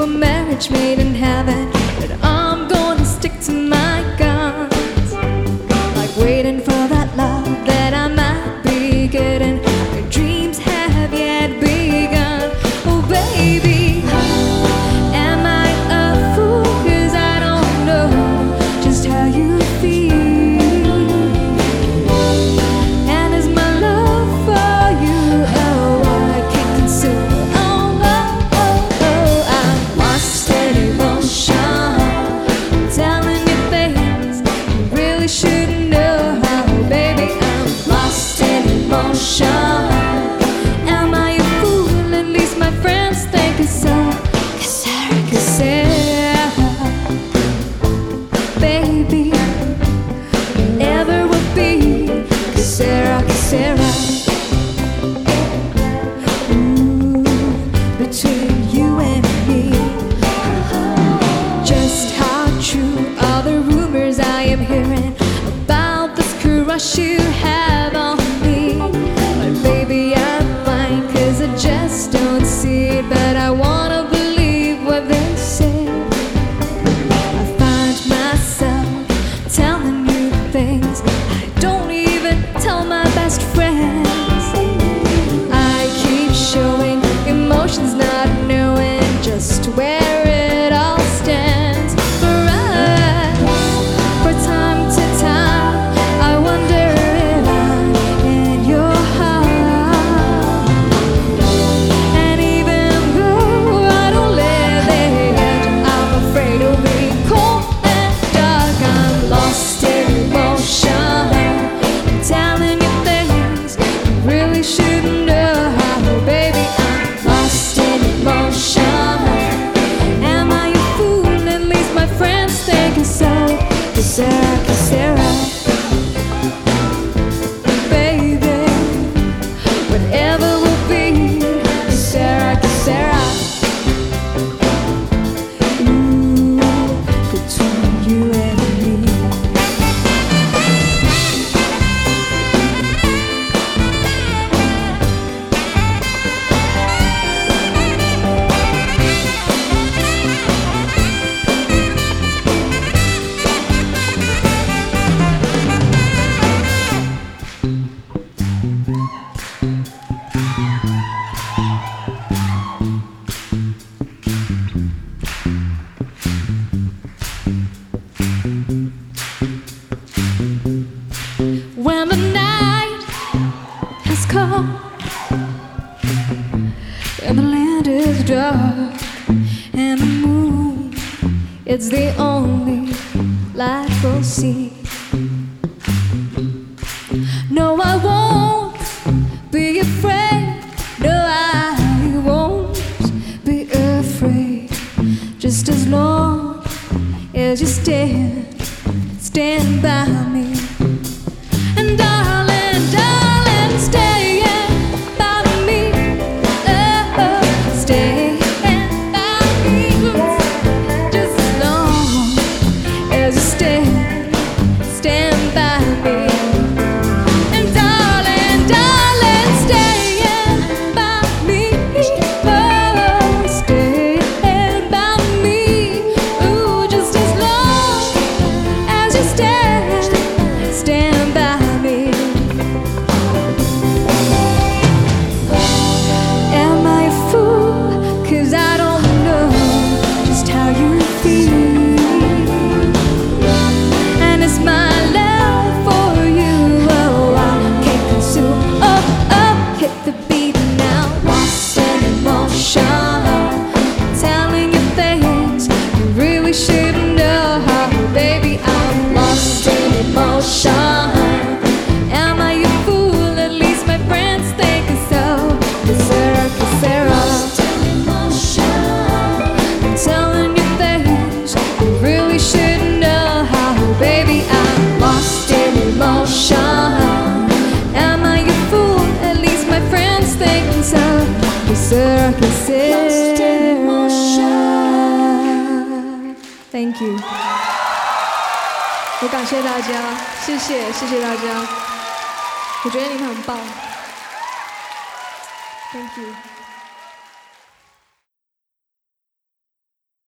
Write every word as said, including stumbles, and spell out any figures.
a marriage made in heaven, but I'm gonna stick to my guns. Like waiting for that love that I might be getting. My dreams have yet begun. Oh baby, am I a fool? Cause I don't know just how you feel. And is my love for you oh I can't consume? Oh, oh, oh, oh, I'm lost in emotion, telling you things you really shouldn't know. Baby, I'm lost in emotion. Am I a fool? At least my friends think so. Casera, Casera, baby, whatever will be. Casera, Casera, ooh, between you and me. Just how true are the rumors I am hearing about this crush you have on me? But baby, I'm fine, cause I just don't see it. But I wanna believe what they say. I find myself telling you things I don't even tell my best friends. I keep showing emotions, not knowing just where it all stands. For us, for time to time, I wonder if I'm in your heart. And even though I don't live there, I'm afraid of being cold and dark. I'm lost in emotion, telling you things you really shouldn't know. Baby, I'm lost in emotion. Am I a fool? At least my friends think so. Casera, Casera, baby, whatever will be. Casera, Casera, ooh, between you and me. When the night has come and the land is dark and the moon, it's the only light we'll see. No, I won't be afraid. No, I won't be afraid. Just as long as you stand, stand by me. And darling, darling, stay by me. Oh, stay by me. Just as long as you stand, stand by me. And darling, darling, stay by me. Oh, stay by me. Ooh, just as long as you stand, stand by me. Am I a fool? Cause I don't know just how you feel. And it's my love for you oh I can't consume. Oh, oh, hit the beat now. Lost in emotion, telling you things you really shouldn't know. Baby, I'm lost in emotion. Am I a fool? At least my friends think so. Casera, Casera, I'm telling you things you really shouldn't know. Baby, I'm lost in emotion. Am I a fool? At least my friends think so. Casera, Casera. Thank you. 我感谢大家，谢谢，谢谢大家。我觉得你们很棒。Thank you.